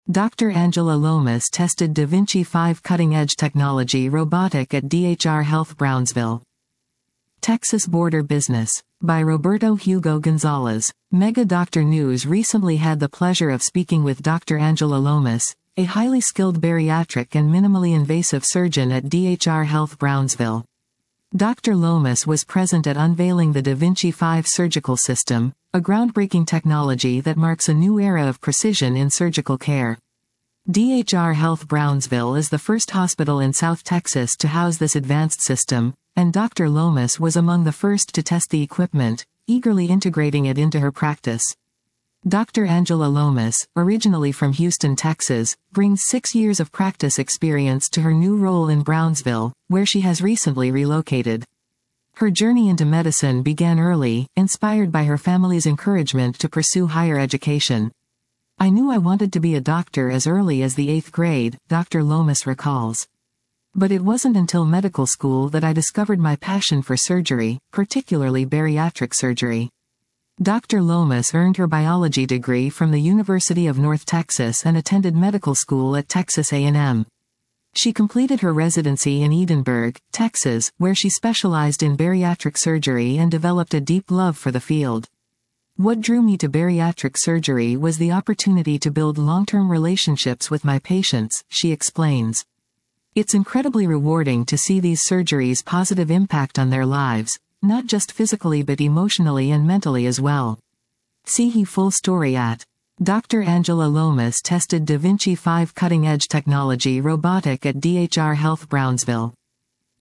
Dr. Angela Lomas tested Da Vinci 5 cutting-edge technology robotic at DHR Health Brownsville. Texas Border Business. By Roberto Hugo Gonzalez. Mega Doctor News recently had the pleasure of speaking with Dr. Angela Lomas, a highly skilled bariatric and minimally invasive surgeon at DHR Health Brownsville. Dr. Lomas was present at unveiling the Da Vinci 5 surgical system, a groundbreaking technology that marks a new era of precision in surgical care. DHR Health Brownsville is the first hospital in South Texas to house this advanced system, and Dr. Lomas was among the first to test the equipment, eagerly integrating it into her practice. Dr. Angela Lomas, originally from Houston, Texas, brings 6 years of practice experience to her new role in Brownsville, where she has recently relocated. Her journey into medicine began early, inspired by her family's encouragement to pursue higher education. "I knew I wanted to be a doctor as early as the 8th grade, Dr. Lomas recalls. But it wasn't until medical school that I discovered my passion for surgery, particularly bariatric surgery." Dr. Lomas earned her biology degree from the University of North Texas and attended medical school at Texas A&M. She completed her residency in Edinburgh, Texas, where she specialized in bariatric surgery and developed a deep love for the field. "What drew me to bariatric surgery was the opportunity to build long-term relationships with my patients," she explains. "It's incredibly rewarding to see these surgeries' positive impact on their lives, not just physically but emotionally and mentally as well." See her full story at Dr. Angela Lomas tested Da Vinci 5 cutting-edge technology robotic at DHR Health Brownsville.